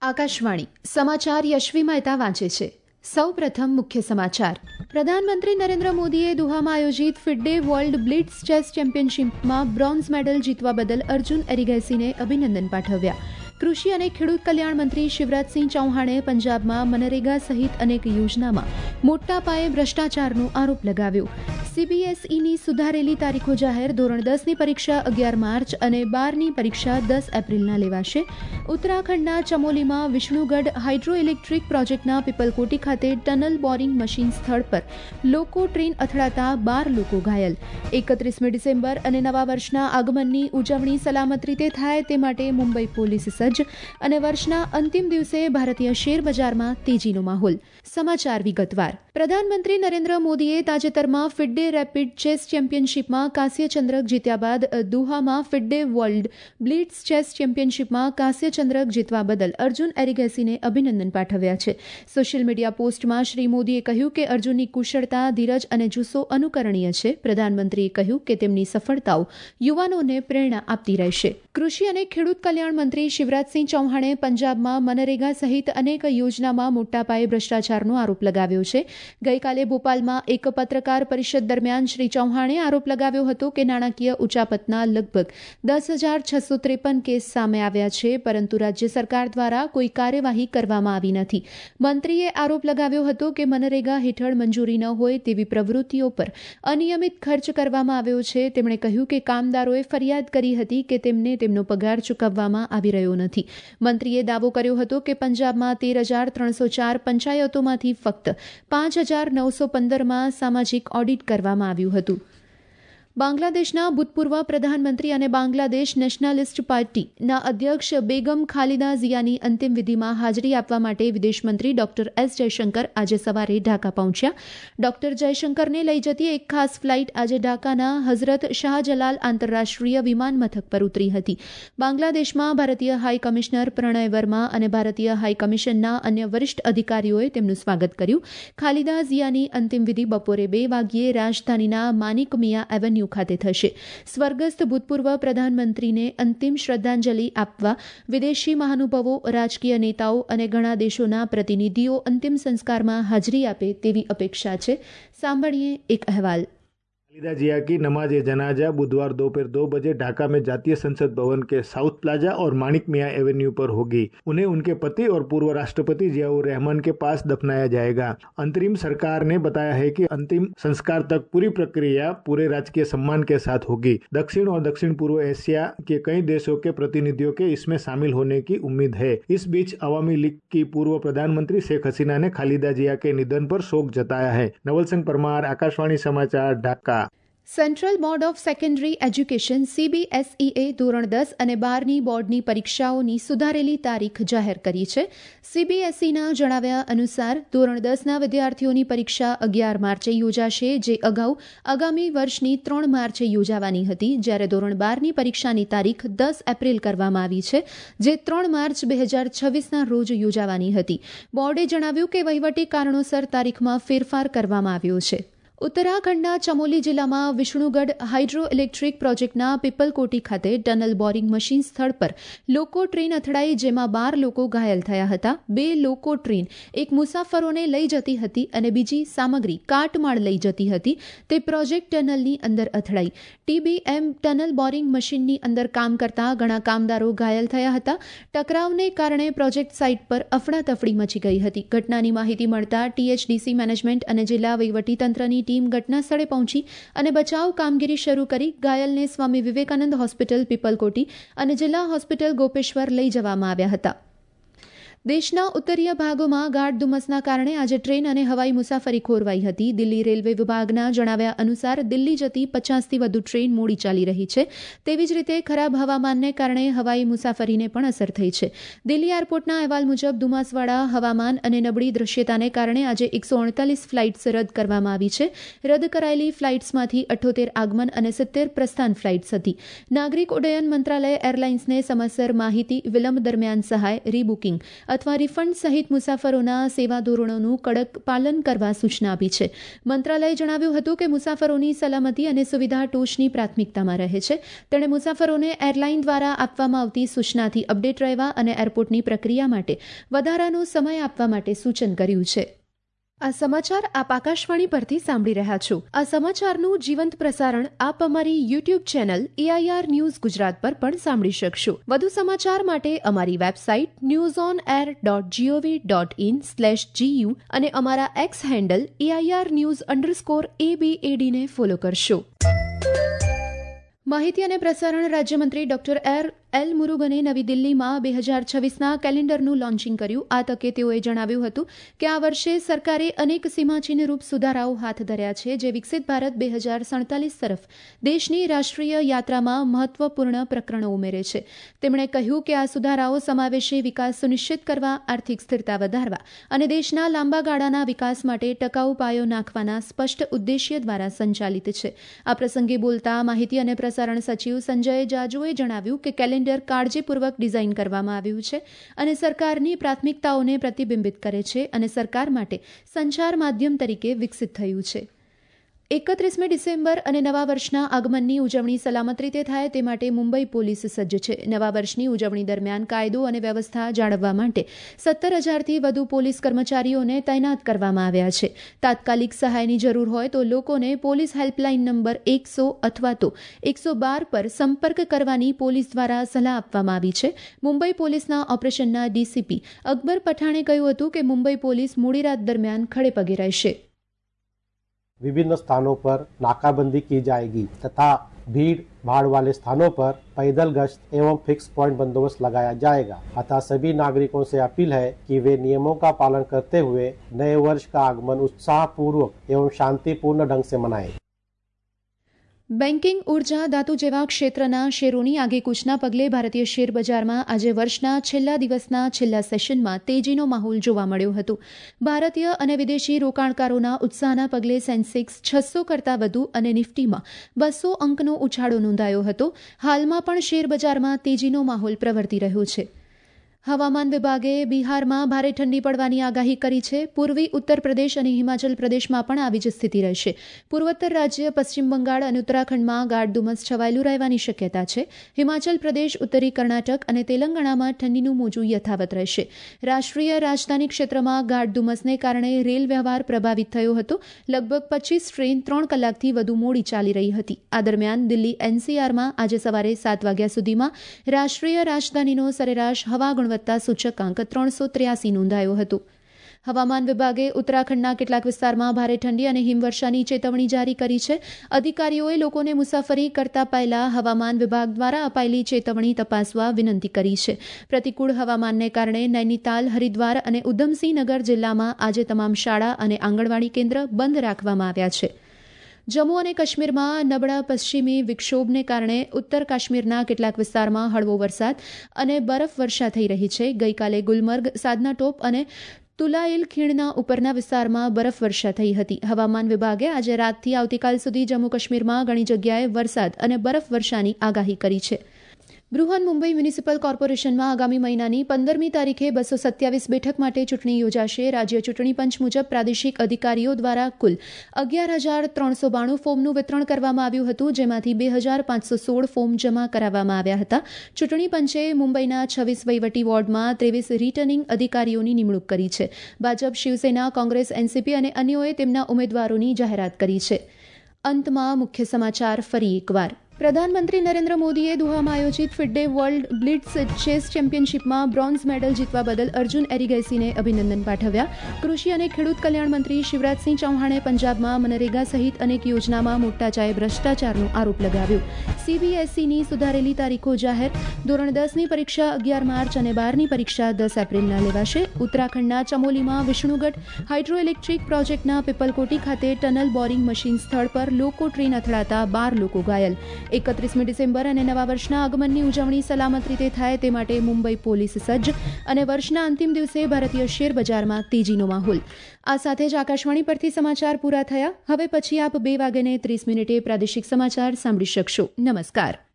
આકાશવાણી સમાચાર યશવી મહેતા વાંચે છે. સૌપ્રથમ મુખ્ય સમાચાર. પ્રધાનમંત્રી નરેન્દ્ર મોદીએ દોહામાં આયોજિત ફિડે વર્લ્ડ બ્લિટ્ઝ ચેસ ચેમ્પિયનશિપમાં બ્રોન્ઝ મેડલ જીતવા બદલ અર્જુન એરિગેસીને અભિનંદન પાઠવ્યા. કૃષિ અને ખેડૂત કલ્યાણ મંત્રી શિવરાજસિંહ ચૌહાણે પંજાબમાં મનરેગા સહિત અનેક યોજનામાં મોટા પાયે ભ્રષ્ટાચારનો આરોપ લગાવ્યો. સીબીએસઈની સુધારેલી તારીખો જાહેર. ધોરણ 10ની પરીક્ષા 11 માર્ચ અને 12ની પરીક્ષા 10 એપ્રિલના લેવાશે. ઉત્તરાખંડના ચમોલીમાં વિષ્ણુગઢ હાઇડ્રો ઇલેક્ટ્રિક પ્રોજેક્ટના પીપલકોટી ખાતે ટનલ બોરિંગ મશીન સ્થળ પર લોકો ટ્રેન અથડાતા 12 લોકો ઘાયલ. 31મી ડિસેમ્બર અને નવા વર્ષના આગમનની ઉજવણી સલામત રીતે થાય તે માટે મુંબઈ પોલીસ સજ્જ. અને વર્ષના અંતિમ દિવસે ભારતીય શેર બજારમાં તેજીનો માહોલ. સમાચાર વિગતવાર. પ્રધાનમંત્રી નરેન્દ્ર મોદીએ તાજેતરમાં ફિડે રેપિડ ચેસ ચેમ્પિયનશિપમાં કાંસ્ય ચંદ્રક જીત્યા બાદ દોહામાં ફિડે વર્લ્ડ બ્લિટ્ઝ ચેસ ચેમ્પિયનશિપમાં કાંસ્ય ચંદ્રક જીતવા બદલ અર્જુન એરિગેસીને અભિનંદન પાઠવ્યા છે. સોશિયલ મીડિયા પોસ્ટમાં શ્રી મોદીએ કહ્યું કે અર્જુનની કુશળતા, ધીરજ અને જુસ્સો અનુકરણીય છે. પ્રધાનમંત્રીએ કહ્યું કે તેમની સફળતાઓ યુવાનોને પ્રેરણા આપતી રહેશે. કૃષિ અને ખેડૂત કલ્યાણ મંત્રી શિવરાજસિંહ ચૌહાણે પંજાબમાં મનરેગા સહિત અનેક યોજનામાં મોટા પાયે ભ્રષ્ટાચારનો આરોપ લગાવ્યો છે. ગઈકાલે ભોપાલમાં એક પત્રકાર પરિષદ દરમિયાન શ્રી ચૌહાણે આરોપ લગાવ્યો હતો કે નાણાકીય ઉચાપતના લગભગ 10,653 કેસ સામે આવ્યા છે, પરંતુ રાજ્ય સરકાર દ્વારા કોઈ કાર્યવાહી કરવામાં આવી નથી. મંત્રીએ આરોપ લગાવ્યો હતો કે મનરેગા હેઠળ મંજૂરી ન હોય તેવી પ્રવૃત્તિઓ પર અનિયમિત ખર્ચ કરવામાં આવ્યો છે. તેમણે કહ્યું કે કામદારોએ ફરિયાદ કરી હતી કે તેમને તેમનો પગાર ચૂકવવામાં આવી રહ્યો નથી. મંત્રીએ દાવો કર્યો હતો કે પંજાબમાં 13,304 પંચાયતોમાંથી ફક્ત 5,915માં સામાજિક ઓડિટ કરવામાં આવ્યું હતું. બાંગ્લાદેશના ભૂતપૂર્વ પ્રધાનમંત્રી અને બાંગ્લાદેશ નેશનાલિસ્ટ પાર્ટીના અધ્યક્ષ બેગમ ખાલિદા ઝિયાની અંતિમ વિધિમાં હાજરી આપવા માટે વિદેશમંત્રી ડોક્ટર એસ જયશંકર આજે સવારે ઢાકા પહોંચ્યા. ડોક્ટર જયશંકરને લઈ જતી એક ખાસ ફ્લાઇટ આજે ઢાકાના હઝરત શાહજલાલ આંતરરાષ્ટ્રીય વિમાન મથક પર ઉતરી હતી. બાંગ્લાદેશમાં ભારતીય હાઈ કમિશનર પ્રણય વર્મા અને ભારતીય હાઈ કમિશનના અન્ય વરિષ્ઠ અધિકારીઓએ તેમનું સ્વાગત કર્યું. ખાલિદા ઝિયાની અંતિમ વિધિ બપોરે 2 વાગ્યે રાજધાનીના માનિક મિયા એવન્યુ ખાતે થશે. સ્વર્ગસ્થ ભૂતપૂર્વ પ્રધાનમંત્રીને અંતિમ શ્રદ્ધાંજલિ આપવા વિદેશી મહાનુભાવો, રાજકીય નેતાઓ અને ઘણા દેશોના પ્રતિનિધિઓ અંતિમ સંસ્કારમાં હાજરી આપે તેવી અપેક્ષા છે. સાંભળીએ એક અહેવાલ. खालिदा जिया की नमाज जनाजा बुधवार दोपहर 2 बजे ढाका में जातीय संसद भवन के साउथ प्लाजा और माणिक मियां एवेन्यू पर होगी. उन्हें उनके पति और पूर्व राष्ट्रपति जियाउर रहमान के पास दफनाया जाएगा. अंतरिम सरकार ने बताया है कि अंतिम संस्कार तक पूरी प्रक्रिया पूरे राजकीय सम्मान के साथ होगी. दक्षिण और दक्षिण पूर्व एशिया के कई देशों के प्रतिनिधियों के इसमें शामिल होने की उम्मीद है. इस बीच अवामी लीग की पूर्व प्रधानमंत्री शेख हसीना ने खालिदा जिया के निधन पर शोक जताया है. नवल परमार, आकाशवाणी समाचार, Dhaka. Central board of secondary education સીબીએસઈએ ધોરણ 10 અને 12ની બોર્ડની પરીક્ષાઓની સુધારેલી તારીખ જાહેર કરી છે. સીબીએસઈના જણાવ્યા અનુસાર ધોરણ 10ના વિદ્યાર્થીઓની પરીક્ષા 11 માર્ચે યોજાશે, જે અગાઉ આગામી વર્ષની 3 માર્ચે યોજાવાની હતી. જ્યારે ધોરણ 12ની પરીક્ષાની તારીખ 10 એપ્રિલ કરવામાં આવી છે, જે 3 માર્ચ 2026ના રોજ યોજાવાની હતી. બોર્ડે જણાવ્યું કે વહીવટી કારણોસર તારીખમાં ફેરફાર કરવામાં આવ્યો છે. ઉત્તરાખંડના ચમોલી જિલ્લામાં વિષ્ણુગઢ હાઇડ્રો ઇલેક્ટ્રિક પ્રોજેક્ટના પીપલકોટી ખાતે ટનલ બોરિંગ મશીન સ્થળ પર લોકો ટ્રેન અથડાઈ, જેમાં 12 લોકો ઘાયલ થયા હતા. 2 લોકો ટ્રેન એક મુસાફરોને લઈ જતી હતી અને બીજી સામગ્રી કાટમાળ લઈ જતી હતી તે પ્રોજેક્ટ ટનલની અંદર અથડાઈ. ટીબીએમ ટનલ બોરિંગ મશીનની અંદર કામ કરતા ઘણા કામદારો ઘાયલ થયા હતા. ટકરાવને કારણે પ્રોજેક્ટ સાઇટ પર અફડાતફડી મચી ગઈ હતી. ઘટનાની માહિતી મળતા ટીએચડીસી મેનેજમેન્ટ અને જિલ્લા વહીવટીતંત્રની ટીમ ઘટના સ્થળે પહોંચી અને બચાવ કામગીરી શરૂ કરી. ઘાયલને સ્વામી વિવેકાનંદ હોસ્પિટલ પીપલકોટી અને જિલ્લા હોસ્પિટલ ગોપેશ્વર લઈ જવામાં આવ્યા હતા. દેશના ઉત્તરીય ભાગોમાં ગાઢ ધુમ્મસના કારણે આજે ટ્રેન અને હવાઈ મુસાફરી ખોરવાઈ હતી. દિલ્હી રેલવે વિભાગના જણાવ્યા અનુસાર દિલ્હી જતી 50થી વધુ ટ્રેન મોડી ચાલી રહી છે. તેવી જ રીતે ખરાબ હવામાનને કારણે હવાઈ મુસાફરીને પણ અસર થઈ છે. દિલ્હી એરપોર્ટના અહેવાલ મુજબ ધુમ્મસવાળા હવામાન અને નબળી દૃશ્યતાને કારણે આજે 148 ફ્લાઇટ્સ રદ કરવામાં આવી છે. રદ કરાયેલી ફ્લાઇટ્સમાંથી 78 આગમન અને 70 પ્રસ્થાન ફ્લાઇટ્સ હતી. નાગરિક ઉડ્ડયન મંત્રાલય એરલાઇન્સને સમયસર માહિતી, વિલંબ દરમિયાન સહાય, રીબુકિંગ અથવા રિફંડ સહિત મુસાફરોના સેવા ધોરણોનું કડક પાલન કરવા સૂચના આપી છે. મંત્રાલયે જણાવ્યું હતું કે મુસાફરોની સલામતી અને સુવિધા ટોચની પ્રાથમિકતામાં રહે છે. તેણે મુસાફરોને એરલાઇન દ્વારા આપવામાં આવતી સૂચનાથી અપડેટ રહેવા અને એરપોર્ટની પ્રક્રિયા માટે વધારાનો સમય આપવા માટે સૂચન કર્યું છે. આ સમાચાર આપ આકાશવાણી પરથી સાંભળી રહ્યા છો. આ સમાચારનું જીવંત પ્રસારણ આપ અમારી YouTube channel AIR news Gujarat પર પણ સાંભળી શકશો. વધુ સમાચાર માટે અમારી વેબસાઇટ newsonair.gov.in/gu અને અમારા એક્સ હેન્ડલ AIR_news_ABAD ને ફોલો કરશો. માહિતી અને પ્રસારણ રાજ્યમંત્રી ડોક્ટર એલ મુરુગને નવી દિલ્હીમાં 2026ના કેલેન્ડરનું લોન્ચિંગ કર્યું. આ તકે તેઓએ જણાવ્યું હતું કે આ વર્ષે સરકારે અનેક સીમાચિહ્નરૂપ સુધારાઓ હાથ ધર્યા છે, જે વિકસિત ભારત 2047 તરફ દેશની રાષ્ટ્રીય યાત્રામાં મહત્વપૂર્ણ પ્રકરણો ઉમેરે છે. તેમણે કહ્યું કે આ સુધારાઓ સમાવેશી વિકાસ સુનિશ્ચિત કરવા, આર્થિક સ્થિરતા વધારવા અને દેશના લાંબા ગાળાના વિકાસ માટે ટકાઉ પાયો નાખવાના સ્પષ્ટ ઉદ્દેશ્ય દ્વારા સંચાલિત છે. આ પ્રસંગે બોલતા માહિતી અને પ્રસારણ સચિવ સંજય જાજુએ જણાવ્યું કે કેલેન્ડર કાળજીપૂર્વક ડિઝાઇન કરવામાં આવ્યું છે અને સરકારની પ્રાથમિકતાઓને પ્રતિબિંબિત કરે છે અને સરકાર માટે સંચાર માધ્યમ તરીકે વિકસિત થયું છે. 31મી ડિસેમ્બર અને નવા વર્ષના આગમનની ઉજવણી સલામત રીતે થાય તે માટે મુંબઈ પોલીસ સજ્જ છે. નવા વર્ષની ઉજવણી દરમિયાન કાયદો અને વ્યવસ્થા જાળવવા માટે 17,000થી વધુ પોલીસ કર્મચારીઓને તૈનાત કરવામાં આવ્યા છે. તાત્કાલિક સહાયની જરૂર હોય તો લોકોને પોલીસ હેલ્પલાઇન નંબર 100 અથવા તો 112 પર સંપર્ક કરવાની પોલીસ દ્વારા સલાહ આપવામાં આવી છે. મુંબઈ પોલીસના ઓપરેશનના ડીસીપી અકબર પઠાણે કહ્યું હતું કે મુંબઈ પોલીસ મોડી રાત દરમિયાન ખડે પગે રહેશે. विभिन्न स्थानों पर नाकाबंदी की जाएगी तथा भीड़ भाड़ वाले स्थानों पर पैदल गश्त एवं फिक्स पॉइंट बंदोबस्त लगाया जाएगा. अतः सभी नागरिकों से अपील है कि वे नियमों का पालन करते हुए नए वर्ष का आगमन उत्साहपूर्वक एवं शांतिपूर्ण ढंग से मनाएं. બેન્કિંગ, ઉર્જા, ધાતુ જેવા ક્ષેત્રના શેરોની આગેકૂચના પગલે ભારતીય શેર બજારમાં આજે વર્ષના છેલ્લા દિવસના છેલ્લા સેશનમાં તેજીનો માહોલ જોવા મળ્યો હતો. ભારતીય અને વિદેશી રોકાણકારોના ઉત્સાહના પગલે સેન્સેક્સ 600 કરતાં વધુ અને નિફ્ટીમાં 200 અંકનો ઉછાળો નોંધાયો હતો. હાલમાં પણ શેર બજારમાં તેજીનો માહોલ પ્રવર્તી રહ્યો છે. હવામાન વિભાગે બિહારમાં ભારે ઠંડી પડવાની આગાહી કરી છે. પૂર્વી ઉત્તર પ્રદેશ અને હિમાચલ પ્રદેશમાં પણ આવી જ સ્થિતિ રહેશે. પૂર્વોત્તર રાજ્ય પશ્ચિમ બંગાળ અને ઉત્તરાખંડમાં ગાઢ ધુમ્મસ છવાયેલું રહેવાની શક્યતા છે. હિમાચલ પ્રદેશ, ઉત્તરી કર્ણાટક અને તેલંગાણામાં ઠંડીનું મોજું યથાવત રહેશે. રાષ્ટ્રીય રાજધાની ક્ષેત્રમાં ગાઢ ધુમ્મસને કારણે રેલ વ્યવહાર પ્રભાવિત થયો હતો. લગભગ 25 ટ્રેન 3 કલાકથી વધુ મોડી ચાલી રહી હતી. આ દરમિયાન દિલ્હી NCRમાં આજે સવારે 7 વાગ્યા સુધીમાં રાષ્ટ્રીય રાજધાનીનો સરેરાશ હવા ગુણવત્તા સૂચકાંક 383 નોંધાયો હતો. હવામાન વિભાગે ઉત્તરાખંડના કેટલાક વિસ્તારમાં ભારે ઠંડી અને હિમવર્ષાની ચેતવણી જારી કરી છે. અધિકારીઓએ લોકોને મુસાફરી કરતા પહેલા હવામાન વિભાગ દ્વારા અપાયેલી ચેતવણી તપાસવા વિનંતી કરી છે. પ્રતિકૂળ હવામાનને કારણે નૈનીતાલ, હરિદ્વાર અને ઉધમસિંહનગર જિલ્લામાં આજે તમામ શાળા અને આંગણવાડી કેન્દ્ર બંધ રાખવામાં આવ્યા છે. જમ્મુ અને કાશ્મીરમાં નબળા પશ્ચિમી વિક્ષોભને કારણે ઉત્તર કાશ્મીરના કેટલાક વિસ્તારમાં હળવો વરસાદ અને બરફવર્ષા થઈ રહી છે. ગઈકાલે ગુલમર્ગ, સાદના ટોપ અને તુલાઇલ ખીણના ઉપરના વિસ્તારમાં બરફવર્ષા થઈ હતી. હવામાન વિભાગે આજે રાતથી આવતીકાલ સુધી જમ્મુ કાશ્મીરમાં ઘણી જગ્યાએ વરસાદ અને બરફવર્ષાની આગાહી કરી છે. બૃહન મુંબઈ મ્યુનિસિપલ કોર્પોરેશનમાં આગામી મહિનાની 15મી તારીખે 227 બેઠક માટે ચૂંટણી યોજાશે. રાજ્ય ચૂંટણી પંચ મુજબ પ્રાદેશિક અધિકારીઓ દ્વારા કુલ 11,392 ફોર્મનું વિતરણ કરવામાં આવ્યું હતું, જેમાંથી 2,516 ફોર્મ જમા કરાવવામાં આવ્યા હતા. ચૂંટણી પંચે મુંબઈના 26 વહીવટી વોર્ડમાં 23 રિટર્નિંગ અધિકારીઓની નિમણૂક કરી છે. ભાજપ, શિવસેના, કોંગ્રેસ, NCP અને અન્યોએ તેમના ઉમેદવારોની જાહેરાત કરી છે. અંતમાં મુખ્ય સમાચાર ફરી એકવાર. પ્રધાનમંત્રી નરેન્દ્ર મોદીએ દુહામાં આયોજિત ફિડે વર્લ્ડ બ્લિટ્ઝ ચેસ ચેમ્પિયનશિપમાં બ્રોન્ઝ મેડલ જીતવા બદલ અર્જુન એરિગેસીને અભિનંદન પાઠવ્યા. કૃષિ અને ખેડૂત કલ્યાણ મંત્રી શિવરાજસિંહ ચૌહાણે પંજાબમાં મનરેગા સહિત અનેક યોજનામાં મોટા પાયે ભ્રષ્ટાચારનો આરોપ લગાવ્યો. CBSEની સુધારેલી તારીખો જાહેર. ધોરણ 10ની પરીક્ષા 11 માર્ચ અને 12ની પરીક્ષા 10 એપ્રિલના લેવાશે. ઉત્તરાખંડના ચમોલીમાં વિષ્ણુગઢ હાઇડ્રો ઇલેક્ટ્રિક પ્રોજેક્ટના પીપલકોટી ખાતે ટનલ બોરિંગ મશીન સ્થળ પર લોકો ટ્રેન અથડાતા 12 લોકો ઘાયલ. 31મી ડિસેમ્બર અને નવા વર્ષના આગમનની ઉજવણી સલામત રીતે થાય તે માટે મુંબઈ પોલીસ સજ્જ. અને વર્ષના અંતિમ દિવસે ભારતીય શેર બજારમાં તેજીનો માહોલ. આ સાથે જ આકાશવાણી પરથી સમાચાર પૂરા થયા. હવે પછી આપ 2:30 પ્રાદેશિક સમાચાર સાંભળી શકશો. નમસ્કાર.